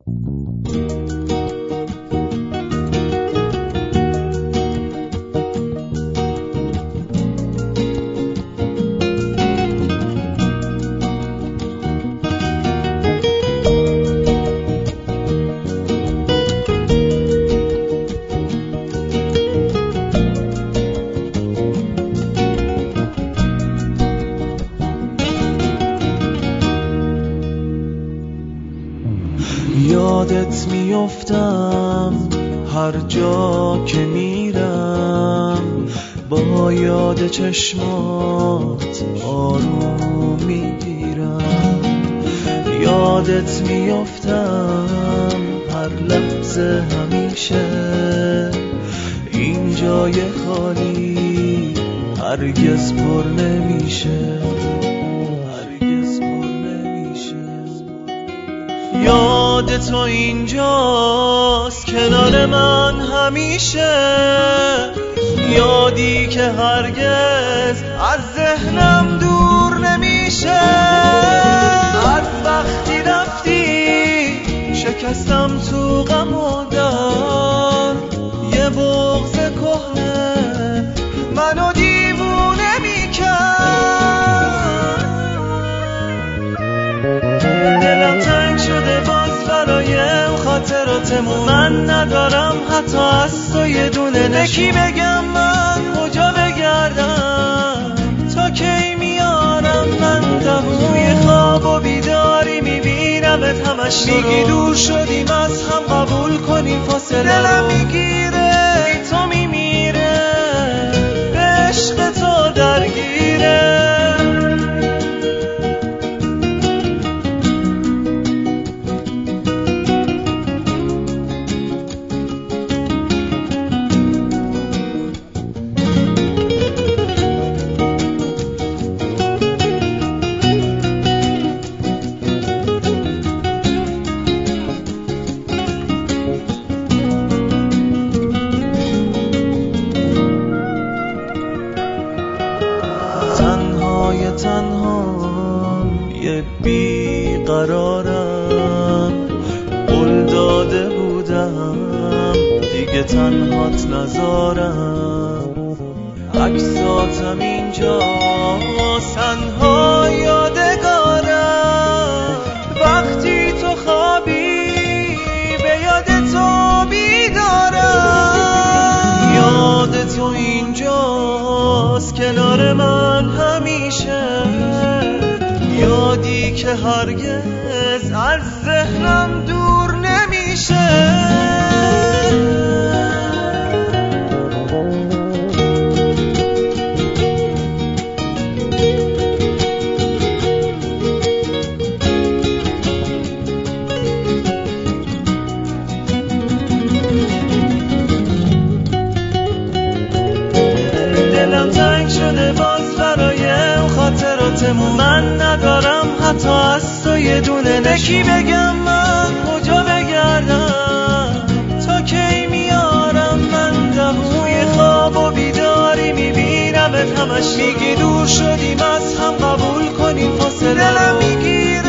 یادت میافتم هر جا که میرم، با یاد چشمات آروم میگیرم. یادت میافتم هر لحظه همیشه، این جای خالی هرگز پر نمیشه. یاد تو اینجاست کنار من همیشه، یادی که هرگز از ذهنم دور نمیشه. از وقتی رفتی شکستم تو غم و درد، یه بغض کهنه منو دیوونه میکرد. دلم تنگ شده باز برای اون خاطراتمون، من ندارم حتی از تو یه دونه نکی بگم من کجا بگردم، تا کی میارم من دموی خواب و بیداری میبینمت همش میگی دور شدیم از هم قبول کنیم فاصله، دلم میگیره بی تو میمیره به عشق تو درگیره. تنهام یه بیقرارم، قول داده بودم دیگه تنهات نذارم. عکساتم اینجا تنها یادگارم، وقتی تو خوابی به یاد تو بیدارم. یاد تو اینجاست کنار من همیشه، یادی که هرگز از ذهنم دور نمیشه. دلم تنگ شده باز برای اون خاطراتمون، من ندارم حتی از تو یه دونه نکی بگم من کجا بگردم، تا کی میارم من دموی خواب و بیداری میبینمت همش میگی دور شدیم از هم قبول کنیم فاصله، دلم میگیره